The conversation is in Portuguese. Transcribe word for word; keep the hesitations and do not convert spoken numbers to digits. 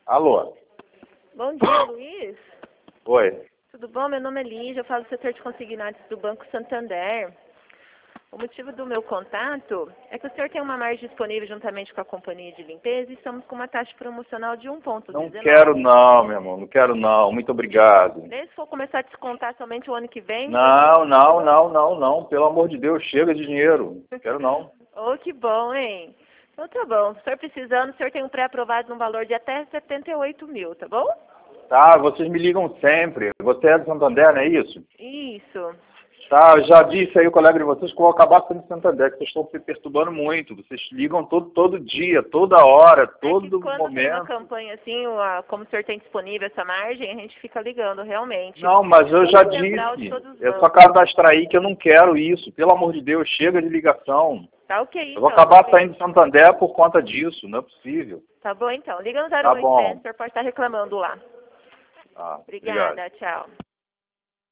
Alô? Bom dia, Luiz. Oi. Tudo bom? Meu nome é Lígia, eu falo do setor de consignados do Banco Santander. O motivo do meu contato é que o senhor tem uma margem disponível juntamente com a companhia de limpeza e estamos com uma taxa promocional de um ponto Não dezenove. quero não, meu irmão. Não quero não. Muito obrigado. Nem se for começar a descontar somente o ano que vem? Não, não, não, não, não. Pelo amor de Deus, chega de dinheiro. Não quero não. Oh, que bom, hein? Então tá bom. Se o senhor precisando, o senhor tem um pré-aprovado num valor de até setenta e oito mil, tá bom? Tá, vocês me ligam sempre. Você é do Santander, não é isso? Isso. Tá, eu já disse aí o colega de vocês que eu vou acabar sendo Santander, que vocês estão se perturbando muito. Vocês ligam todo, todo dia, toda hora, todo é que quando tem uma momento. campanha assim, a- como o senhor tem disponível essa margem, a gente fica ligando, realmente. Não, mas eu já Central de disse. todos os É só bancos. cadastrar aí que eu não quero isso. Pelo amor de Deus, chega de ligação. Tá ok, Eu vou então. acabar Luiz. saindo de Santander por conta disso, não é possível. Tá bom, então. Liga no Tá zero oito bom. zero, o senhor pode estar reclamando lá. Ah, Obrigada, obrigado. tchau.